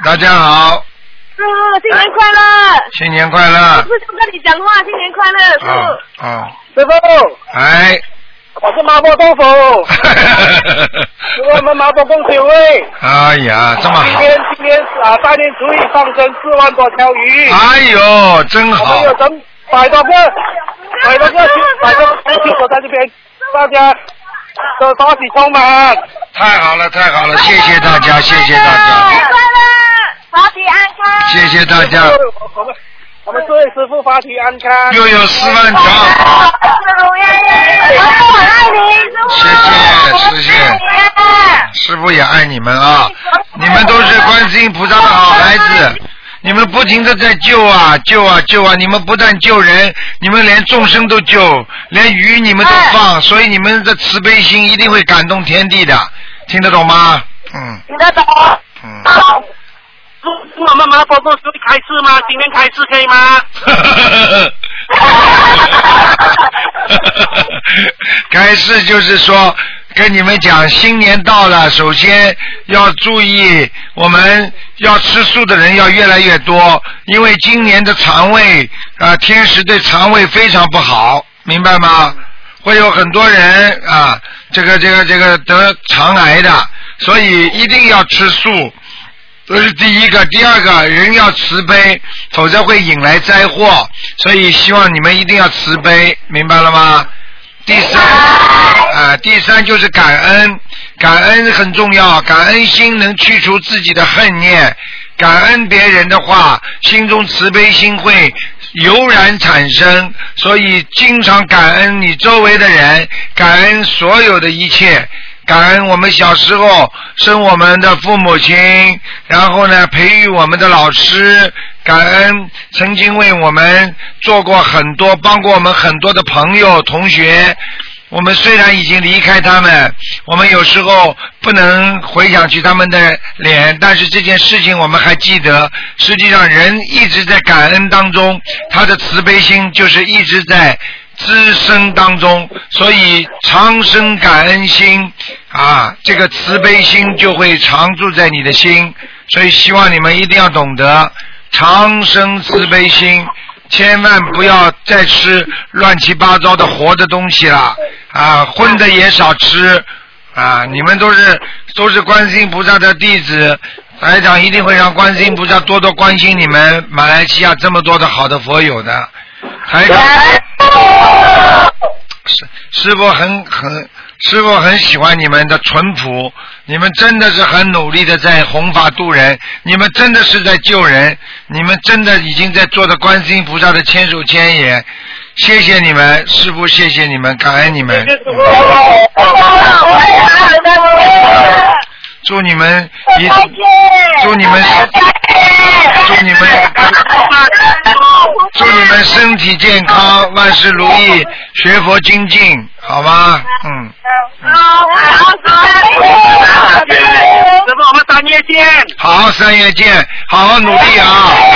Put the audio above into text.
大家好。 师傅，新年快乐！ 新年快乐！ 师傅跟你讲话，新年快乐，师傅。 师傅。哎。 我是麻婆豆腐。是我们麻婆供水位。 哎呀，这么好。 今天大年初一放生4万多条鱼。 哎呦，真好。 我们有整100多个球手在这边，大家都法喜充满。 太好了，太好了，谢谢大家，谢谢大家。 新年快乐，法体安康。 谢谢大家。 我们祝师傅法体安康。 又有4万条。 我爱你， 谢谢。师傅也爱你们啊！你们都是观世音菩萨的好孩子，你们不停的在救啊！你们不但救人，你们连众生都救，连鱼你们都放，所以你们的慈悲心一定会感动天地的，听得懂吗？ 听得懂。 我们麻婆公司开市吗？今天开市可以吗？ 开市就是说跟你们讲，新年到了，首先要注意，我们要吃素的人要越来越多，因为今年的肠胃天时对肠胃非常不好，明白吗？会有很多人这个得肠癌的，所以一定要吃素。这是第一个，第二个，人要慈悲，否则会引来灾祸，所以希望你们一定要慈悲，明白了吗？第三就是感恩，感恩很重要，感恩心能去除自己的恨念，感恩别人的话，心中慈悲心会油然产生，所以经常感恩你周围的人，感恩所有的一切。感恩我们小时候生我们的父母亲，然后呢培育我们的老师，感恩曾经为我们做过很多，帮过我们很多的朋友同学。我们虽然已经离开他们，我们有时候不能回想起他们的脸，但是这件事情我们还记得。实际上人一直在感恩当中，他的慈悲心就是一直在滋生当中，所以常生感恩心这个慈悲心就会常住在你的心，所以希望你们一定要懂得常生慈悲心，千万不要再吃乱七八糟的活的东西了荤的也少吃你们都是观世音菩萨的弟子，台长一定会让观世音菩萨多多关心你们马来西亚这么多的好的佛友的。台长师父很喜欢你们的淳朴，你们真的是很努力的在弘法度人，你们真的是在救人，你们真的已经在做的观世音菩萨的千手千眼，谢谢你们，师父谢谢你们，感恩你们。祝你们身体健康，万事如意，学佛精进，好吗？ 好， 师父，我们3月见。 好，3月见，好好努力啊。